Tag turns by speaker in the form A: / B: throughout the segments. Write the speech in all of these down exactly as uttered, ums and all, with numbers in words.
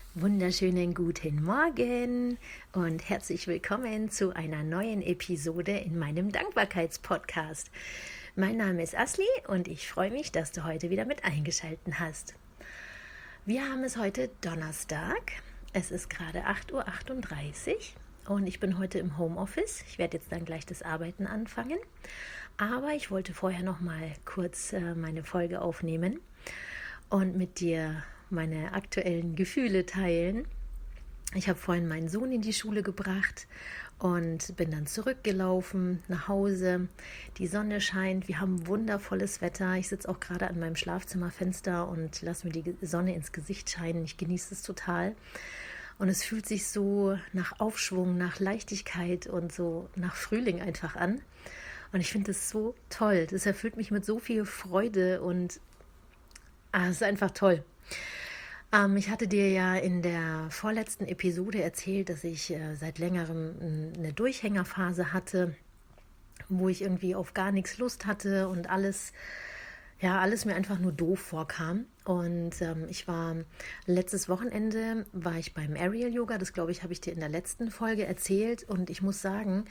A: Wunderschönen guten Morgen und herzlich willkommen zu einer neuen Episode in meinem Dankbarkeitspodcast. Mein Name ist Asli und ich freue mich, dass du heute wieder mit eingeschaltet hast. Wir haben es heute Donnerstag, es ist gerade acht Uhr achtunddreißig und ich bin heute im Homeoffice. Ich werde jetzt dann gleich das Arbeiten anfangen, aber ich wollte vorher noch mal kurz äh, meine Folge aufnehmen und mit dir meine aktuellen Gefühle teilen. Ich habe vorhin meinen Sohn in die Schule gebracht und bin dann zurückgelaufen nach Hause. Die Sonne scheint, wir haben wundervolles Wetter. Ich sitze auch gerade an meinem Schlafzimmerfenster und lasse mir die Sonne ins Gesicht scheinen. Ich genieße es total. Und es fühlt sich so nach Aufschwung, nach Leichtigkeit und so nach Frühling einfach an. Und ich finde es so toll. Das erfüllt mich mit so viel Freude und ah, es ist einfach toll. Ähm, ich hatte dir ja in der vorletzten Episode erzählt, dass ich äh, seit längerem eine Durchhängerphase hatte, wo ich irgendwie auf gar nichts Lust hatte und alles, ja, alles mir einfach nur doof vorkam. Und ähm, ich war letztes Wochenende, war ich beim Aerial Yoga, das glaube ich, habe ich dir in der letzten Folge erzählt. Und ich muss sagen,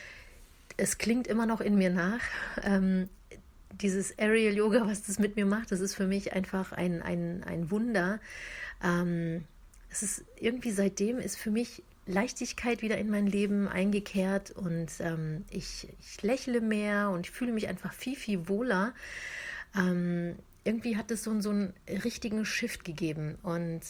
A: es klingt immer noch in mir nach. Ähm, Dieses Aerial Yoga, was das mit mir macht, das ist für mich einfach ein, ein, ein Wunder. Ähm, es ist irgendwie seitdem ist für mich Leichtigkeit wieder in mein Leben eingekehrt und ähm, ich, ich lächle mehr und ich fühle mich einfach viel, viel wohler. Ähm, irgendwie hat es so, so einen richtigen Shift gegeben und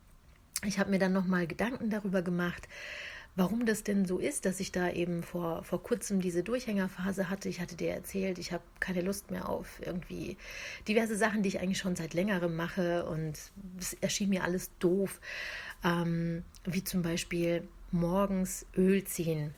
A: ich habe mir dann nochmal Gedanken darüber gemacht, warum das denn so ist, dass ich da eben vor, vor kurzem diese Durchhängerphase hatte. Ich hatte dir erzählt, ich habe keine Lust mehr auf irgendwie diverse Sachen, die ich eigentlich schon seit längerem mache und es erschien mir alles doof, ähm, wie zum Beispiel morgens Öl ziehen.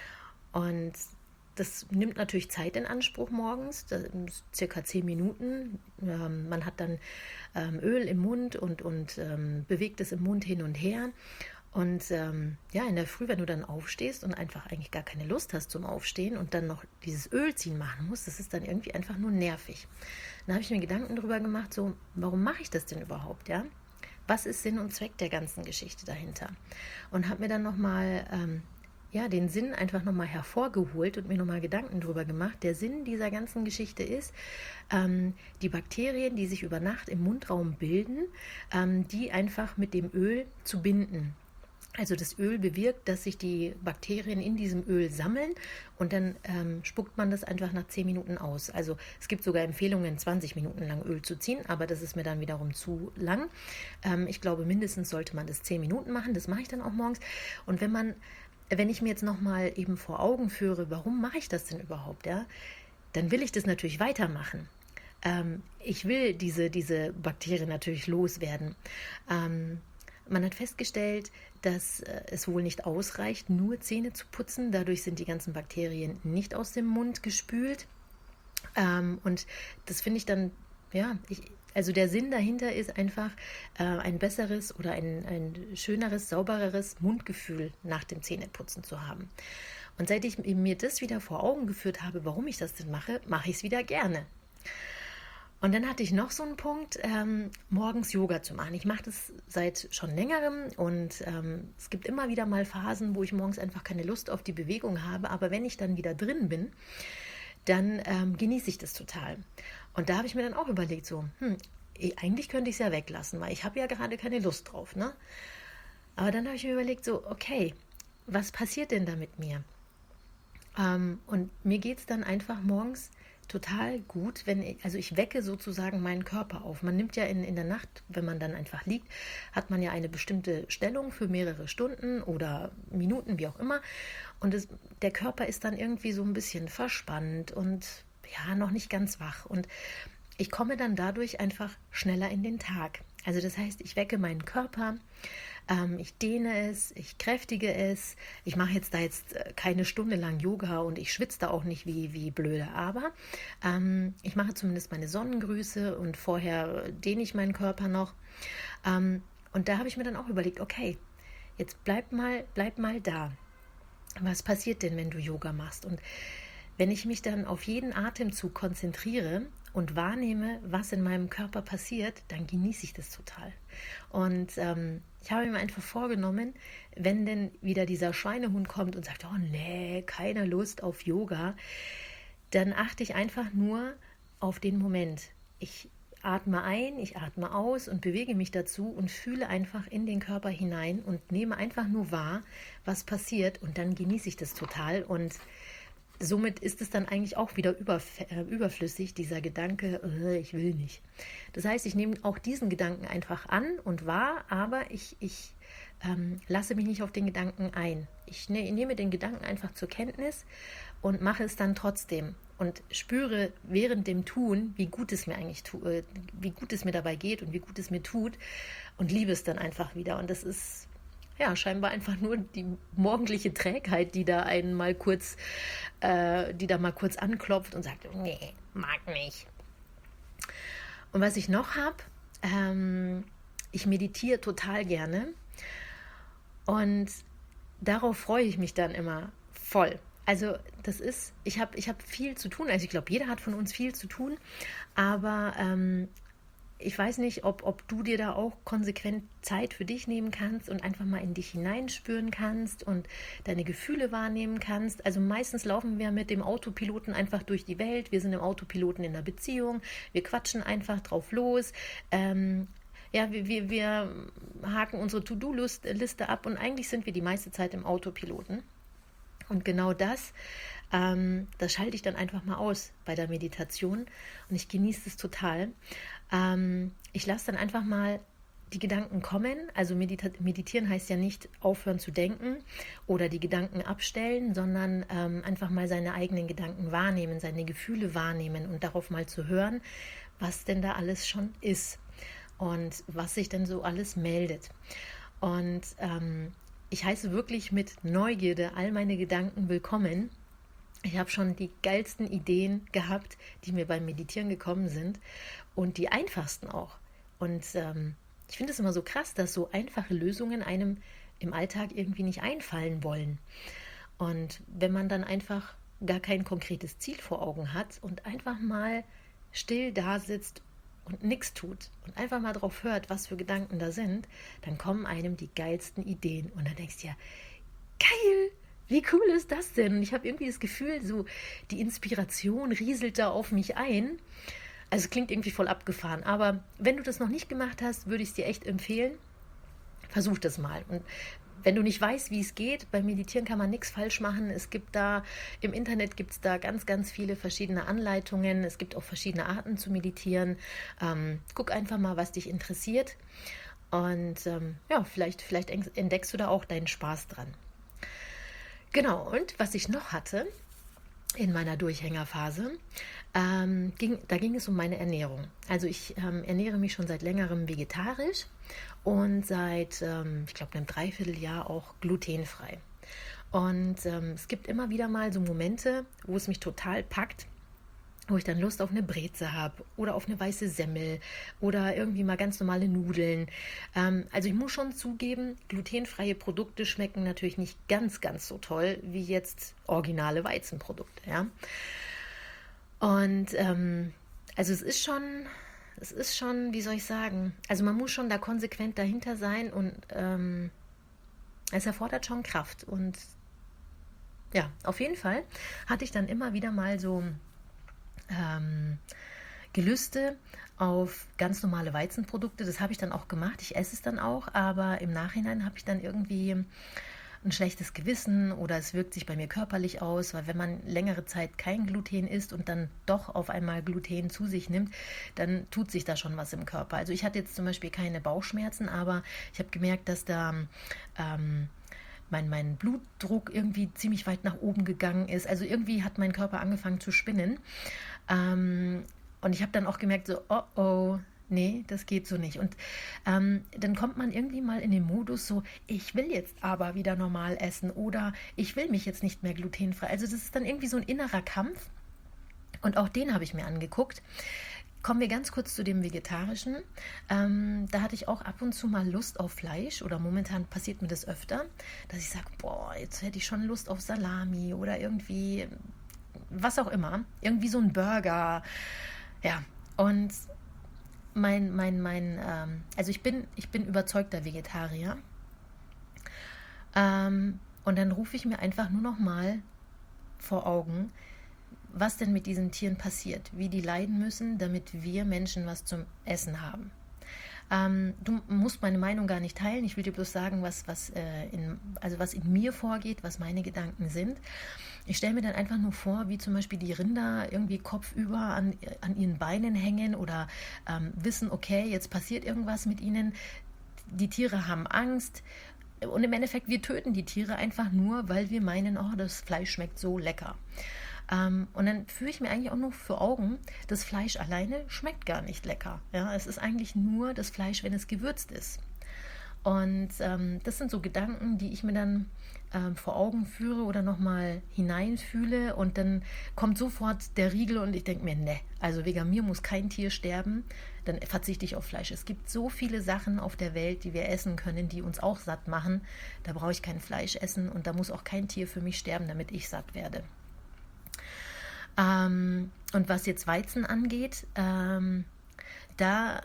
A: Und das nimmt natürlich Zeit in Anspruch morgens, das ist circa zehn Minuten. Ähm, man hat dann ähm, Öl im Mund und, und ähm, bewegt es im Mund hin und her. Und ähm, ja, in der Früh, wenn du dann aufstehst und einfach eigentlich gar keine Lust hast zum Aufstehen und dann noch dieses Ölziehen machen musst, das ist dann irgendwie einfach nur nervig. Dann habe ich mir Gedanken darüber gemacht, so, warum mache ich das denn überhaupt, ja? Was ist Sinn und Zweck der ganzen Geschichte dahinter? Und habe mir dann nochmal ähm, ja, den Sinn einfach nochmal hervorgeholt und mir nochmal Gedanken darüber gemacht. Der Sinn dieser ganzen Geschichte ist, ähm, die Bakterien, die sich über Nacht im Mundraum bilden, ähm, die einfach mit dem Öl zu binden. Also das Öl bewirkt, dass sich die Bakterien in diesem Öl sammeln und dann ähm, spuckt man das einfach nach zehn Minuten aus. Also es gibt sogar Empfehlungen, zwanzig Minuten lang Öl zu ziehen, aber das ist mir dann wiederum zu lang. Ähm, ich glaube, mindestens sollte man das zehn Minuten machen, das mache ich dann auch morgens. Und wenn man, wenn ich mir jetzt nochmal eben vor Augen führe, warum mache ich das denn überhaupt, ja, dann will ich das natürlich weitermachen. Ähm, ich will diese, diese Bakterien natürlich loswerden. Ähm, Man hat festgestellt, dass es wohl nicht ausreicht, nur Zähne zu putzen. Dadurch sind die ganzen Bakterien nicht aus dem Mund gespült. Ähm, und das finde ich dann, ja, ich, also der Sinn dahinter ist einfach äh, ein besseres oder ein, ein schöneres, saubereres Mundgefühl nach dem Zähneputzen zu haben. Und seit ich mir das wieder vor Augen geführt habe, warum ich das denn mache, mache ich es wieder gerne. Und dann hatte ich noch so einen Punkt, ähm, morgens Yoga zu machen. Ich mache das seit schon längerem und ähm, es gibt immer wieder mal Phasen, wo ich morgens einfach keine Lust auf die Bewegung habe. Aber wenn ich dann wieder drin bin, dann ähm, genieße ich das total. Und da habe ich mir dann auch überlegt, so, hm, eigentlich könnte ich es ja weglassen, weil ich habe ja gerade keine Lust drauf, ne? Aber dann habe ich mir überlegt, so, okay, was passiert denn da mit mir? Ähm, und mir geht es dann einfach morgens total gut, wenn ich, also ich wecke sozusagen meinen Körper auf. Man nimmt ja in, in der Nacht, wenn man dann einfach liegt, hat man ja eine bestimmte Stellung für mehrere Stunden oder Minuten, wie auch immer. Und es, der Körper ist dann irgendwie so ein bisschen verspannt und ja, noch nicht ganz wach. Und ich komme dann dadurch einfach schneller in den Tag. Also das heißt, ich wecke meinen Körper, ähm, ich dehne es, ich kräftige es. Ich mache jetzt da jetzt keine Stunde lang Yoga und ich schwitze da auch nicht wie, wie blöde, aber ähm, ich mache zumindest meine Sonnengrüße und vorher dehne ich meinen Körper noch. Ähm, und da habe ich mir dann auch überlegt, okay, jetzt bleib mal, bleib mal da. Was passiert denn, wenn du Yoga machst? Und wenn ich mich dann auf jeden Atemzug konzentriere und wahrnehme, was in meinem Körper passiert, dann genieße ich das total. Und ähm, ich habe mir einfach vorgenommen, wenn denn wieder dieser Schweinehund kommt und sagt, oh nee, keine Lust auf Yoga, dann achte ich einfach nur auf den Moment. Ich atme ein, ich atme aus und bewege mich dazu und fühle einfach in den Körper hinein und nehme einfach nur wahr, was passiert, und dann genieße ich das total. Und somit ist es dann eigentlich auch wieder überf- äh, überflüssig, dieser Gedanke, äh, ich will nicht. Das heißt, ich nehme auch diesen Gedanken einfach an und wahr, aber ich, ich ähm, lasse mich nicht auf den Gedanken ein. Ich ne- nehme den Gedanken einfach zur Kenntnis und mache es dann trotzdem und spüre während dem Tun, wie gut es mir eigentlich tu- äh, wie gut es mir dabei geht und wie gut es mir tut, und liebe es dann einfach wieder. Und das ist ja scheinbar einfach nur die morgendliche Trägheit, die da einen mal kurz, äh, die da mal kurz anklopft und sagt, nee, mag nicht. Und was ich noch habe, ähm, ich meditiere total gerne und darauf freue ich mich dann immer voll. Also das ist, ich habe ich hab viel zu tun, also ich glaube, jeder hat von uns viel zu tun, aber ähm, ich weiß nicht, ob, ob du dir da auch konsequent Zeit für dich nehmen kannst und einfach mal in dich hineinspüren kannst und deine Gefühle wahrnehmen kannst. Also meistens laufen wir mit dem Autopiloten einfach durch die Welt. Wir sind im Autopiloten in der Beziehung. Wir quatschen einfach drauf los. Ähm, ja, wir, wir, wir haken unsere To-Do-Liste ab und eigentlich sind wir die meiste Zeit im Autopiloten. Und genau das, ähm, das schalte ich dann einfach mal aus bei der Meditation und ich genieße es total. Ähm, ich lasse dann einfach mal die Gedanken kommen. Also medita- meditieren heißt ja nicht aufhören zu denken oder die Gedanken abstellen, sondern ähm, einfach mal seine eigenen Gedanken wahrnehmen, seine Gefühle wahrnehmen und darauf mal zu hören, was denn da alles schon ist und was sich denn so alles meldet. Und ähm, ich heiße wirklich mit Neugierde all meine Gedanken willkommen. Ich habe schon die geilsten Ideen gehabt, die mir beim Meditieren gekommen sind, und die einfachsten auch. Und ähm, ich finde es immer so krass, dass so einfache Lösungen einem im Alltag irgendwie nicht einfallen wollen. Und wenn man dann einfach gar kein konkretes Ziel vor Augen hat und einfach mal still da sitzt und nichts tut und einfach mal drauf hört, was für Gedanken da sind, dann kommen einem die geilsten Ideen. Und dann denkst du ja, geil, wie cool ist das denn? Und ich habe irgendwie das Gefühl, so die Inspiration rieselt da auf mich ein. Also es klingt irgendwie voll abgefahren, aber wenn du das noch nicht gemacht hast, würde ich es dir echt empfehlen. Versuch das mal. Und wenn du nicht weißt, wie es geht, beim Meditieren kann man nichts falsch machen. Es gibt da, im Internet gibt es da ganz, ganz viele verschiedene Anleitungen. Es gibt auch verschiedene Arten zu meditieren. Ähm, guck einfach mal, was dich interessiert. Und ähm, ja, vielleicht, vielleicht entdeckst du da auch deinen Spaß dran. Genau, und was ich noch hatte in meiner Durchhängerphase, ähm, ging, da ging es um meine Ernährung. Also ich ähm, ernähre mich schon seit längerem vegetarisch und seit, ähm, ich glaube, einem Dreivierteljahr auch glutenfrei. Und ähm, es gibt immer wieder mal so Momente, wo es mich total packt, wo ich dann Lust auf eine Breze habe oder auf eine weiße Semmel oder irgendwie mal ganz normale Nudeln. Ähm, also ich muss schon zugeben, glutenfreie Produkte schmecken natürlich nicht ganz, ganz so toll wie jetzt originale Weizenprodukte. Ja? Und ähm, also es ist schon, es ist schon, wie soll ich sagen, also man muss schon da konsequent dahinter sein und ähm, es erfordert schon Kraft. Und ja, auf jeden Fall hatte ich dann immer wieder mal so Ähm, Gelüste auf ganz normale Weizenprodukte. Das habe ich dann auch gemacht. Ich esse es dann auch, aber im Nachhinein habe ich dann irgendwie ein schlechtes Gewissen oder es wirkt sich bei mir körperlich aus, weil wenn man längere Zeit kein Gluten isst und dann doch auf einmal Gluten zu sich nimmt, dann tut sich da schon was im Körper. Also ich hatte jetzt zum Beispiel keine Bauchschmerzen, aber ich habe gemerkt, dass da ähm, mein, mein Blutdruck irgendwie ziemlich weit nach oben gegangen ist. Also irgendwie hat mein Körper angefangen zu spinnen. Ähm, und ich habe dann auch gemerkt, so, oh oh, nee, das geht so nicht. Und ähm, dann kommt man irgendwie mal in den Modus so, ich will jetzt aber wieder normal essen oder ich will mich jetzt nicht mehr glutenfrei. Also das ist dann irgendwie so ein innerer Kampf. Und auch den habe ich mir angeguckt. Kommen wir ganz kurz zu dem Vegetarischen. Ähm, da hatte ich auch ab und zu mal Lust auf Fleisch oder momentan passiert mir das öfter, dass ich sage, boah, jetzt hätte ich schon Lust auf Salami oder irgendwie was auch immer. Irgendwie so ein Burger. Ja, und mein, mein, mein, ähm, also ich bin, ich bin überzeugter Vegetarier. Ähm, und dann rufe ich mir einfach nur noch mal vor Augen, was denn mit diesen Tieren passiert, wie die leiden müssen, damit wir Menschen was zum Essen haben. Ähm, du musst meine Meinung gar nicht teilen, ich will dir bloß sagen, was, was, äh, in, also was in mir vorgeht, was meine Gedanken sind. Ich stelle mir dann einfach nur vor, wie zum Beispiel die Rinder irgendwie kopfüber an, an ihren Beinen hängen oder ähm, wissen, okay, jetzt passiert irgendwas mit ihnen. Die Tiere haben Angst. Und im Endeffekt, wir töten die Tiere einfach nur, weil wir meinen, oh, das Fleisch schmeckt so lecker. Ähm, und dann führe ich mir eigentlich auch nur vor Augen, das Fleisch alleine schmeckt gar nicht lecker. Ja? Es ist eigentlich nur das Fleisch, wenn es gewürzt ist. Und ähm, das sind so Gedanken, die ich mir dann ähm, vor Augen führe oder nochmal hineinfühle und dann kommt sofort der Riegel und ich denke mir, ne, also wegen mir muss kein Tier sterben, dann verzichte ich auf Fleisch. Es gibt so viele Sachen auf der Welt, die wir essen können, die uns auch satt machen. Da brauche ich kein Fleisch essen und da muss auch kein Tier für mich sterben, damit ich satt werde. Ähm, und was jetzt Weizen angeht, ähm, da...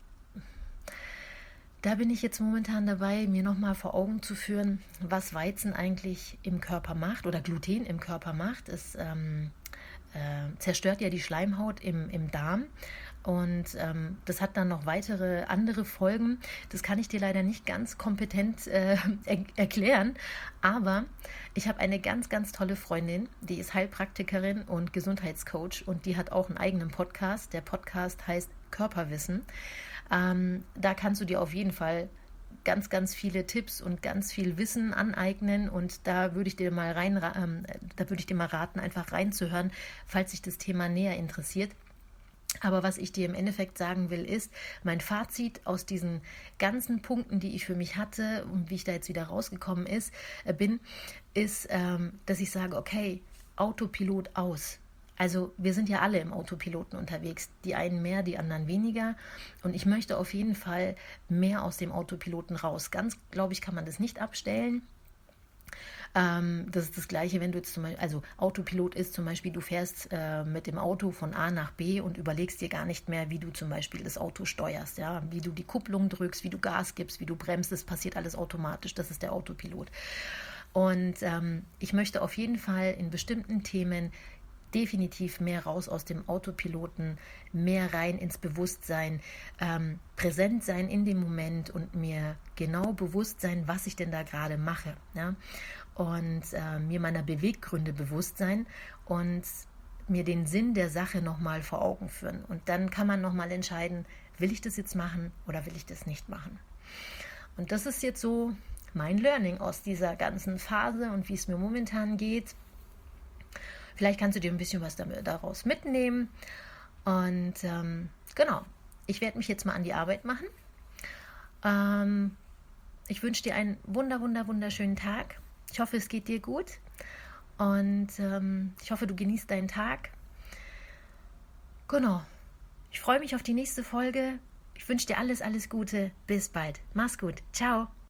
A: Da bin ich jetzt momentan dabei, mir nochmal vor Augen zu führen, was Weizen eigentlich im Körper macht oder Gluten im Körper macht. Es ähm, äh, zerstört ja die Schleimhaut im, im Darm und ähm, das hat dann noch weitere andere Folgen. Das kann ich dir leider nicht ganz kompetent äh, er- erklären, aber ich habe eine ganz, ganz tolle Freundin, die ist Heilpraktikerin und Gesundheitscoach und die hat auch einen eigenen Podcast. Der Podcast heißt Körperwissen. Ähm, da kannst du dir auf jeden Fall ganz, ganz viele Tipps und ganz viel Wissen aneignen und da würde ich dir mal rein, ähm, da würde ich dir mal raten, einfach reinzuhören, falls sich das Thema näher interessiert. Aber was ich dir im Endeffekt sagen will, ist, mein Fazit aus diesen ganzen Punkten, die ich für mich hatte und wie ich da jetzt wieder rausgekommen ist, äh, bin, ist, ähm, dass ich sage, okay, Autopilot aus. Also wir sind ja alle im Autopiloten unterwegs, die einen mehr, die anderen weniger und ich möchte auf jeden Fall mehr aus dem Autopiloten raus. Ganz, glaube ich, kann man das nicht abstellen. Ähm, das ist das Gleiche, wenn du jetzt zum Beispiel, also Autopilot ist zum Beispiel, du fährst äh, mit dem Auto von A nach B und überlegst dir gar nicht mehr, wie du zum Beispiel das Auto steuerst, ja, wie du die Kupplung drückst, wie du Gas gibst, wie du bremst, das passiert alles automatisch, das ist der Autopilot. Und ähm, ich möchte auf jeden Fall in bestimmten Themen definitiv mehr raus aus dem Autopiloten, mehr rein ins Bewusstsein, ähm, präsent sein in dem Moment und mir genau bewusst sein, was ich denn da gerade mache. Ja? Und äh, mir meiner Beweggründe bewusst sein und mir den Sinn der Sache nochmal vor Augen führen. Und dann kann man nochmal entscheiden, will ich das jetzt machen oder will ich das nicht machen. Und das ist jetzt so mein Learning aus dieser ganzen Phase und wie es mir momentan geht. Vielleicht kannst du dir ein bisschen was daraus mitnehmen. Und ähm, genau, ich werde mich jetzt mal an die Arbeit machen. Ähm, ich wünsche dir einen wunder, wunder, wunderschönen Tag. Ich hoffe, es geht dir gut. Und ähm, ich hoffe, du genießt deinen Tag. Genau. Ich freue mich auf die nächste Folge. Ich wünsche dir alles, alles Gute. Bis bald. Mach's gut. Ciao.